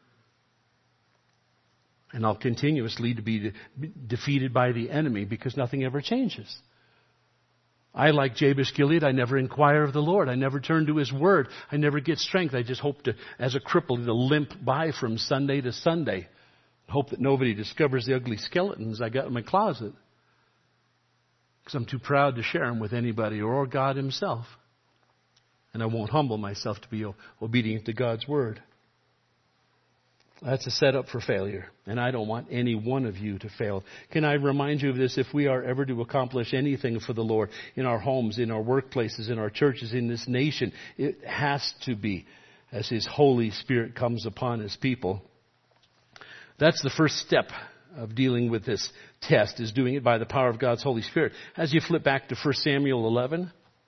And I'll continuously to be de- defeated by the enemy because nothing ever changes. I, like Jabesh Gilead, I never inquire of the Lord. I never turn to His Word. I never get strength. I just hope to, as a cripple, to limp by from Sunday to Sunday. Hope that nobody discovers the ugly skeletons I got in my closet. Because I'm too proud to share them with anybody or God Himself. And I won't humble myself to be obedient to God's Word. That's a setup for failure. And I don't want any one of you to fail. Can I remind you of this? If we are ever to accomplish anything for the Lord in our homes, in our workplaces, in our churches, in this nation, it has to be as His Holy Spirit comes upon His people. That's the first step of dealing with this test, is doing it by the power of God's Holy Spirit. As you flip back to First Samuel eleven, it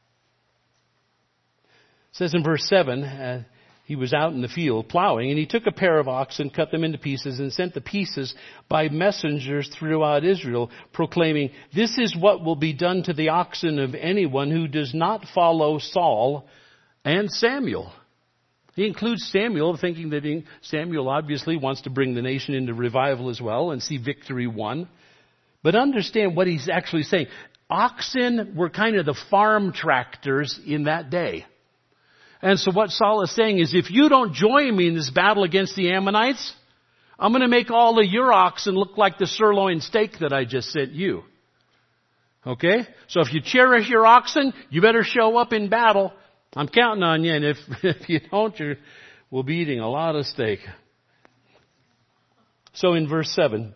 says in verse seven, uh, he was out in the field plowing, and he took a pair of oxen, cut them into pieces, and sent the pieces by messengers throughout Israel, proclaiming, "This is what will be done to the oxen of anyone who does not follow Saul and Samuel." He includes Samuel, thinking that he, Samuel obviously wants to bring the nation into revival as well and see victory won. But understand what he's actually saying. Oxen were kind of the farm tractors in that day. And so what Saul is saying is, if you don't join me in this battle against the Ammonites, I'm going to make all of your oxen look like the sirloin steak that I just sent you. Okay? So if you cherish your oxen, you better show up in battle. I'm counting on you, and if, if you don't, you're, we'll be eating a lot of steak. So in verse seven,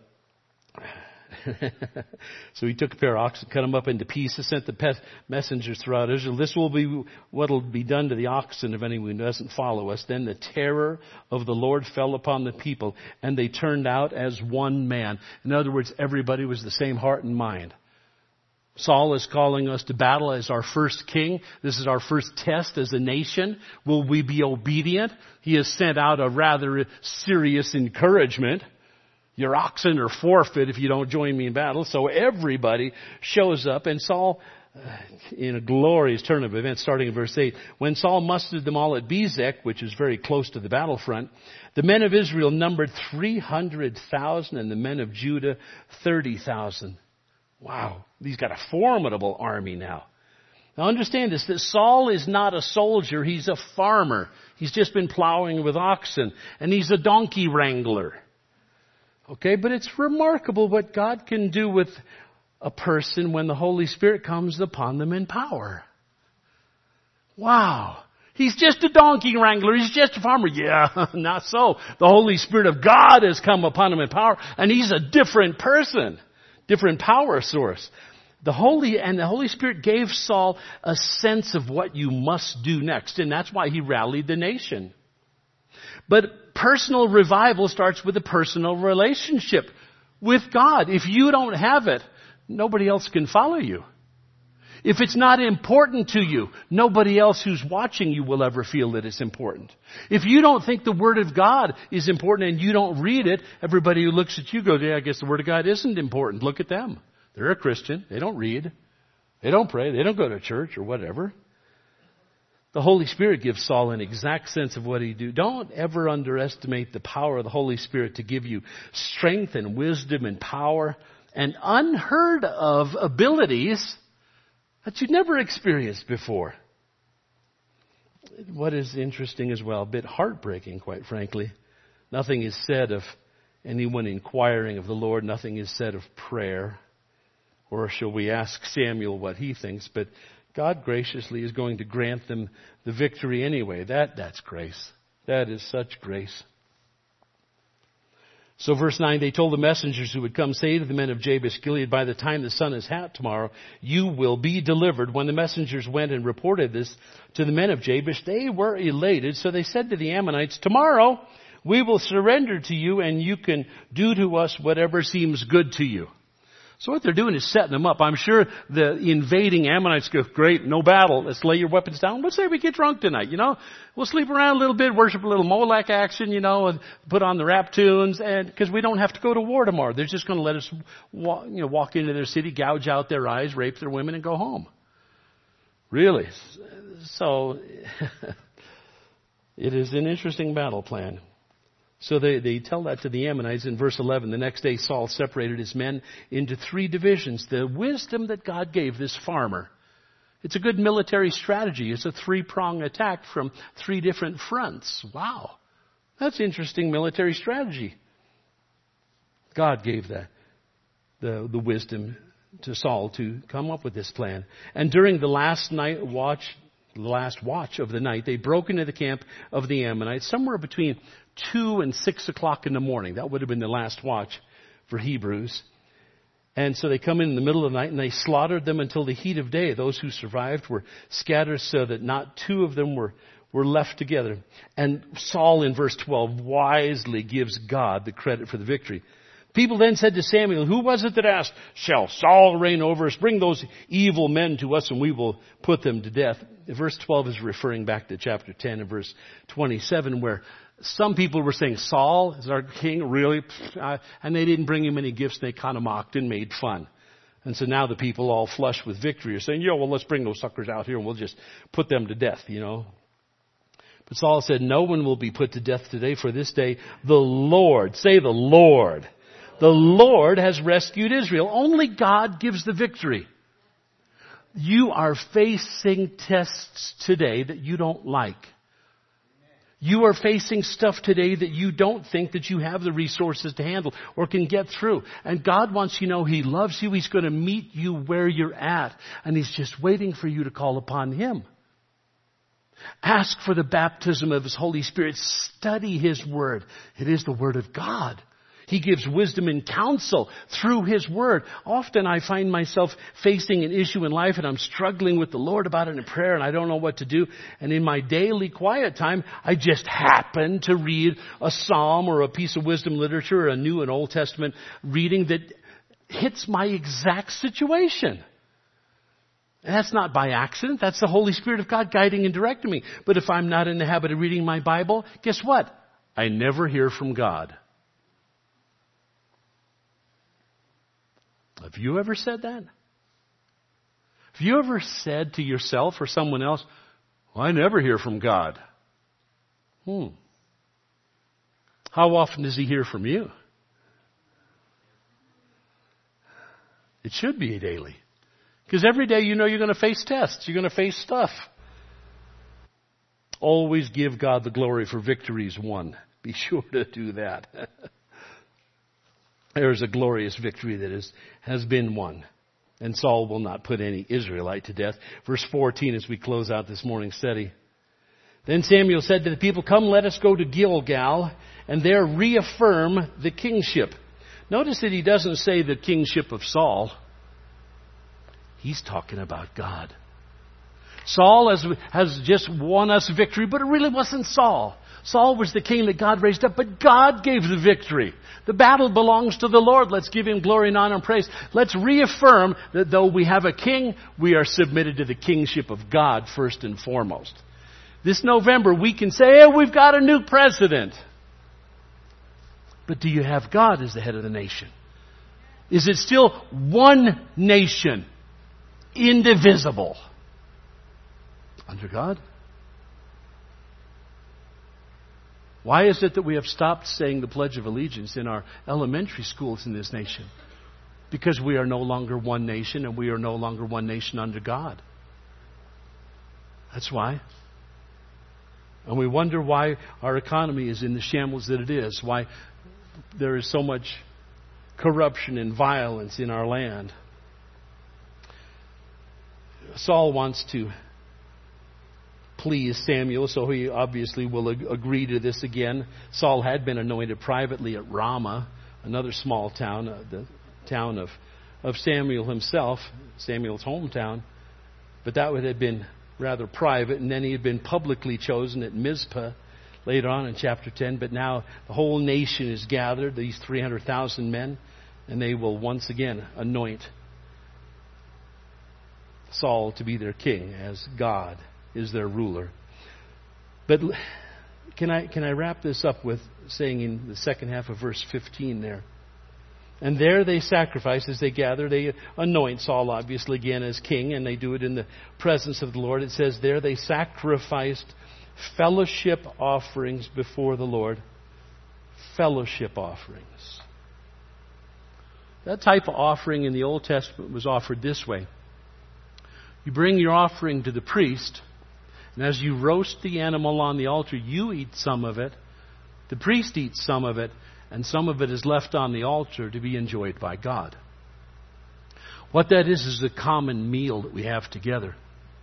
so he took a pair of oxen, cut them up into pieces, sent the pe- messengers throughout Israel. This will be what will be done to the oxen if anyone doesn't follow us. Then the terror of the Lord fell upon the people, and they turned out as one man. In other words, everybody was the same heart and mind. Saul is calling us to battle as our first king. This is our first test as a nation. Will we be obedient? He has sent out a rather serious encouragement. Your oxen are forfeit if you don't join me in battle. So everybody shows up, and Saul, uh, in a glorious turn of events, starting in verse eight, when Saul mustered them all at Bezek, which is very close to the battlefront, the men of Israel numbered three hundred thousand, and the men of Judah thirty thousand. Wow, he's got a formidable army now. Now understand this, that Saul is not a soldier, he's a farmer. He's just been plowing with oxen, and he's a donkey wrangler. Okay, but it's remarkable what God can do with a person when the Holy Spirit comes upon them in power. Wow. He's just a donkey wrangler. He's just a farmer. Yeah, not so. The Holy Spirit of God has come upon him in power, and he's a different person. Different power source. The Holy, and the Holy Spirit gave Saul a sense of what you must do next, and that's why he rallied the nation. But personal revival starts with a personal relationship with God. If you don't have it, nobody else can follow you. If it's not important to you, nobody else who's watching you will ever feel that it's important. If you don't think the Word of God is important and you don't read it, everybody who looks at you goes, yeah, I guess the Word of God isn't important. Look at them. They're a Christian. They don't read. They don't pray. They don't go to church or whatever. The Holy Spirit gives Saul an exact sense of what he do. Don't ever underestimate the power of the Holy Spirit to give you strength and wisdom and power and unheard of abilities that you'd never experienced before. What is interesting as well, a bit heartbreaking, quite frankly, nothing is said of anyone inquiring of the Lord. Nothing is said of prayer. Or shall we ask Samuel what he thinks? But God graciously is going to grant them the victory anyway. That, that's grace. That is such grace. So verse nine, they told the messengers who would come, say to the men of Jabesh Gilead, by the time the sun is hot tomorrow, you will be delivered. When the messengers went and reported this to the men of Jabesh, they were elated. So they said to the Ammonites, tomorrow we will surrender to you, and you can do to us whatever seems good to you. So what they're doing is setting them up. I'm sure the invading Ammonites go, great, no battle. Let's lay your weapons down. Let's say we get drunk tonight, you know. We'll sleep around a little bit, worship a little Molech action, you know, and put on the rap tunes, and because we don't have to go to war tomorrow. They're just going to let us walk, you know, walk into their city, gouge out their eyes, rape their women, and go home. Really. So it is an interesting battle plan. So they, they tell that to the Ammonites in verse eleven. The next day Saul separated his men into three divisions. The wisdom that God gave this farmer It's a good military strategy. It's a three-prong attack from three different fronts. Wow. That's interesting military strategy. God gave the, the, the wisdom to Saul to come up with this plan. And during the last night watch, the last watch of the night, they broke into the camp of the Ammonites somewhere between two and six o'clock in the morning. That would have been the last watch for Hebrews. And so they come in in the middle of the night and they slaughtered them until the heat of day. Those who survived were scattered so that not two of them were, were left together. And Saul in verse twelve wisely gives God the credit for the victory. People then said to Samuel, who was it that asked, shall Saul reign over us? Bring those evil men to us and we will put them to death. Verse twelve is referring back to chapter ten and verse twenty-seven, where some people were saying, Saul is our king, really? And they didn't bring him any gifts. They kind of mocked and made fun. And so now the people all flushed with victory are saying, yo, well, let's bring those suckers out here and we'll just put them to death, you know. But Saul said, no one will be put to death today, for this day the Lord, say the Lord, the Lord has rescued Israel. Only God gives the victory. You are facing tests today that you don't like. You are facing stuff today that you don't think that you have the resources to handle or can get through. And God wants you to know He loves you. He's going to meet you where you're at. And He's just waiting for you to call upon Him. Ask for the baptism of His Holy Spirit. Study His Word. It is the Word of God. He gives wisdom and counsel through His Word. Often I find myself facing an issue in life and I'm struggling with the Lord about it in prayer and I don't know what to do. And in my daily quiet time, I just happen to read a psalm or a piece of wisdom literature or a New and Old Testament reading that hits my exact situation. And that's not by accident. That's the Holy Spirit of God guiding and directing me. But if I'm not in the habit of reading my Bible, guess what? I never hear from God. Have you ever said that? Have you ever said to yourself or someone else, well, I never hear from God? Hmm. How often does He hear from you? It should be daily. Because every day you know you're going to face tests. You're going to face stuff. Always give God the glory for victories won. Be sure to do that. There is a glorious victory that is, has been won. And Saul will not put any Israelite to death. Verse fourteen as we close out this morning's study. Then Samuel said to the people, come, let us go to Gilgal and there reaffirm the kingship. Notice that he doesn't say the kingship of Saul. He's talking about God. Saul has, has just won us victory, but it really wasn't Saul. Saul was the king that God raised up, but God gave the victory. The battle belongs to the Lord. Let's give Him glory and honor and praise. Let's reaffirm that though we have a king, we are submitted to the kingship of God first and foremost. This November, we can say, hey, we've got a new president. But do you have God as the head of the nation? Is it still one nation, indivisible, under God? Why is it that we have stopped saying the Pledge of Allegiance in our elementary schools in this nation? Because we are no longer one nation and we are no longer one nation under God. That's why. And we wonder why our economy is in the shambles that it is. Why there is so much corruption and violence in our land. Saul wants to please Samuel, so he obviously will ag- agree to this again. Saul had been anointed privately at Ramah, another small town, uh, the town of, of Samuel himself, Samuel's hometown. But that would have been rather private, and then he had been publicly chosen at Mizpah later on in chapter ten. But now the whole nation is gathered, these three hundred thousand men, and they will once again anoint Saul to be their king as God is their ruler. But can I can I wrap this up with saying in the second half of verse fifteen there? And there they sacrifice as they gather. They anoint Saul obviously again as king, and they do it in the presence of the Lord. It says there they sacrificed fellowship offerings before the Lord. Fellowship offerings. That type of offering in the Old Testament was offered this way. You bring your offering to the priest, and as you roast the animal on the altar, you eat some of it, the priest eats some of it, and some of it is left on the altar to be enjoyed by God. What that is is a common meal that we have together.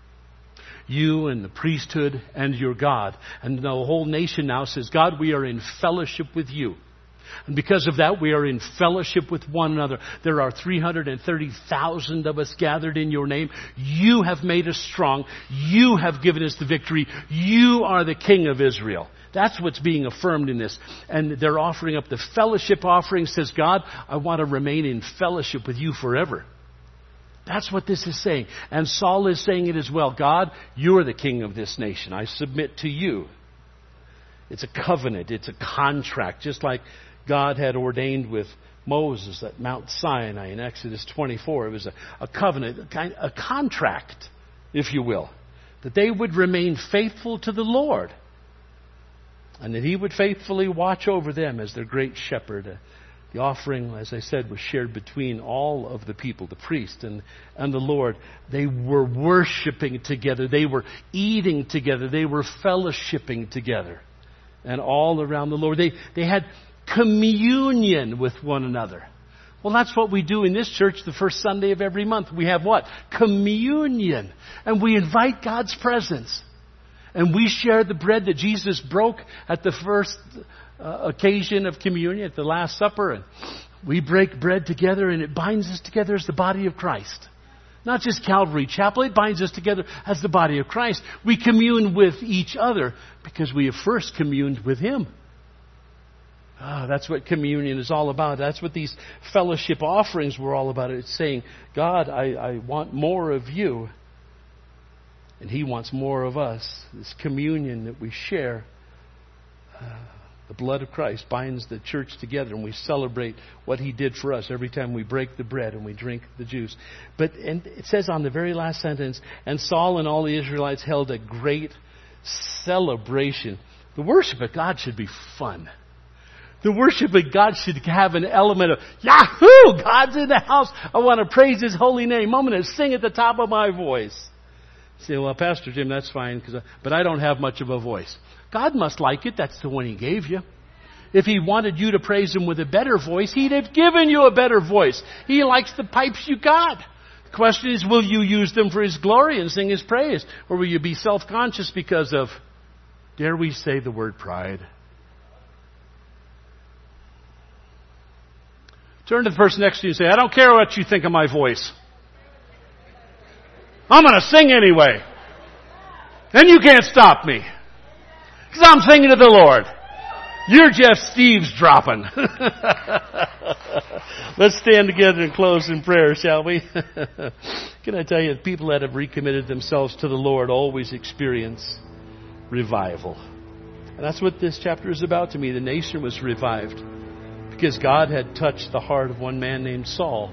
You and the priesthood and your God. And the whole nation now says, God, we are in fellowship with you. And because of that, we are in fellowship with one another. There are three hundred thirty thousand of us gathered in your name. You have made us strong. You have given us the victory. You are the King of Israel. That's what's being affirmed in this. And they're offering up the fellowship offering. Says, God, I want to remain in fellowship with you forever. That's what this is saying. And Saul is saying it as well. God, you're the king of this nation. I submit to you. It's a covenant. It's a contract. Just like God had ordained with Moses at Mount Sinai in Exodus twenty-four. It was a, a covenant, a, kind, a contract, if you will. That they would remain faithful to the Lord. And that He would faithfully watch over them as their great shepherd. The offering, as I said, was shared between all of the people, the priest and, and the Lord. They were worshiping together. They were eating together. They were fellowshipping together. And all around the Lord. They, they had communion with one another. Well, that's what we do in this church the first Sunday of every month. We have what? Communion. And we invite God's presence. And we share the bread that Jesus broke at the first uh, occasion of communion, at the Last Supper. And we break bread together, and it binds us together as the body of Christ. Not just Calvary Chapel, it binds us together as the body of Christ. We commune with each other because we have first communed with Him. Ah, that's what communion is all about. That's what these fellowship offerings were all about. It's saying, God, I, I want more of you. And He wants more of us. This communion that we share. Uh, the blood of Christ binds the church together, and we celebrate what He did for us every time we break the bread and we drink the juice. But and it says on the very last sentence, and Saul and all the Israelites held a great celebration. The worship of God should be fun. The worship of God should have an element of, Yahoo! God's in the house. I want to praise His holy name. I'm going to sing at the top of my voice. You say, well, Pastor Jim, that's fine, cause I, but I don't have much of a voice. God must like it. That's the one He gave you. If He wanted you to praise Him with a better voice, He'd have given you a better voice. He likes the pipes you got. The question is, will you use them for His glory and sing His praise? Or will you be self-conscious because of, dare we say the word pride? Turn to the person next to you and say, I don't care what you think of my voice. I'm going to sing anyway. And you can't stop me. Because I'm singing to the Lord. You're just Steve's dropping. Let's stand together and close in prayer, shall we? Can I tell you, people that have recommitted themselves to the Lord always experience revival. And that's what this chapter is about to me. The nation was revived because God had touched the heart of one man named Saul.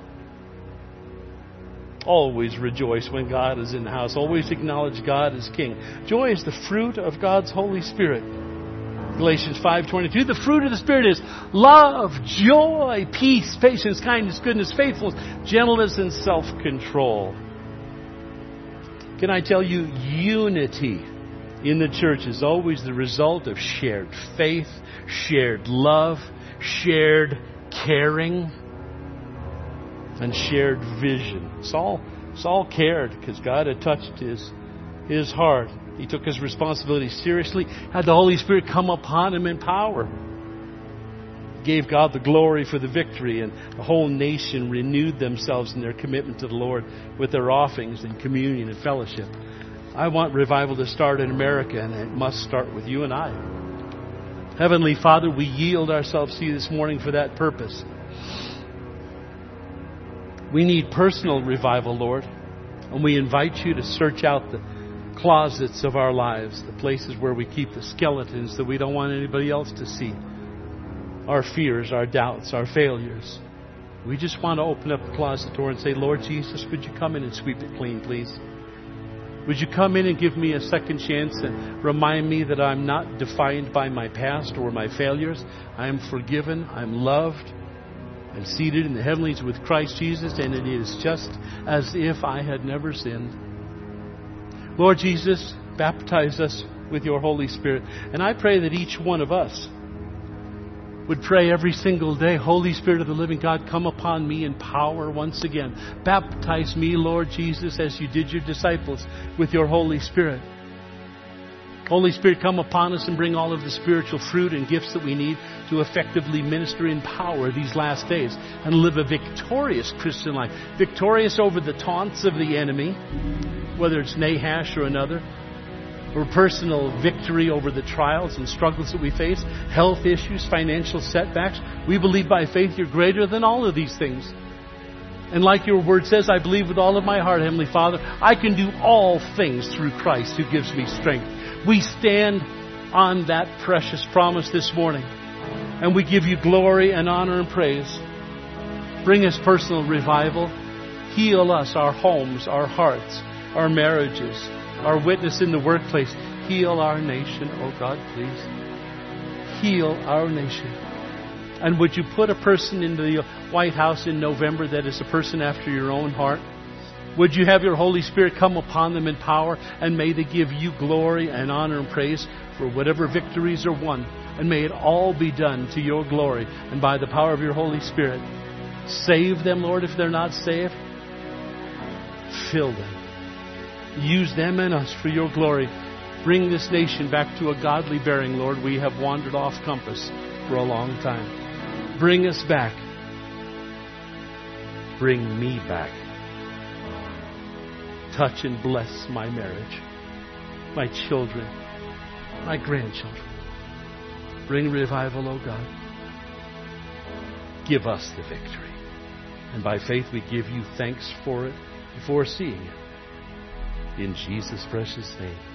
Always rejoice when God is in the house. Always acknowledge God as King. Joy is the fruit of God's Holy Spirit. Galatians five twenty-two. The fruit of the Spirit is love, joy, peace, patience, kindness, goodness, faithfulness, gentleness, and self-control. Can I tell you, unity in the church is always the result of shared faith, shared love, shared caring, and shared vision. Saul, Saul cared because God had touched his, his heart. He took his responsibility seriously, had the Holy Spirit come upon him in power. Gave God the glory for the victory, and the whole nation renewed themselves in their commitment to the Lord with their offerings and communion and fellowship. I want revival to start in America, and it must start with you and I. Heavenly Father, we yield ourselves to you this morning for that purpose. We need personal revival, Lord. And we invite you to search out the closets of our lives, the places where we keep the skeletons that we don't want anybody else to see. Our fears, our doubts, our failures. We just want to open up the closet door and say, Lord Jesus, would you come in and sweep it clean, please? Would you come in and give me a second chance and remind me that I'm not defined by my past or my failures. I am forgiven. I'm loved. I'm seated in the heavenlies with Christ Jesus, and it is just as if I had never sinned. Lord Jesus, baptize us with your Holy Spirit. And I pray that each one of us would pray every single day, Holy Spirit of the living God, come upon me in power once again. Baptize me, Lord Jesus, as you did your disciples, with your Holy Spirit. Holy Spirit, come upon us and bring all of the spiritual fruit and gifts that we need to effectively minister in power these last days and live a victorious Christian life. Victorious over the taunts of the enemy, whether it's Nahash or another, or personal victory over the trials and struggles that we face, health issues, financial setbacks. We believe by faith you're greater than all of these things. And like your word says, I believe with all of my heart, Heavenly Father, I can do all things through Christ who gives me strength. We stand on that precious promise this morning, and we give you glory and honor and praise. Bring us personal revival. Heal us, our homes, our hearts, our marriages, our witness in the workplace. Heal our nation, oh God, please. Heal our nation. And would you put a person into the White House in November that is a person after your own heart? Would you have your Holy Spirit come upon them in power, and may they give you glory and honor and praise for whatever victories are won. And may it all be done to your glory and by the power of your Holy Spirit. Save them, Lord, if they're not saved. Fill them. Use them and us for your glory. Bring this nation back to a godly bearing, Lord. We have wandered off compass for a long time. Bring us back. Bring me back. Touch and bless my marriage, my children, my grandchildren. Bring revival, O God. Give us the victory. And by faith we give you thanks for it before seeing it. In Jesus' precious name.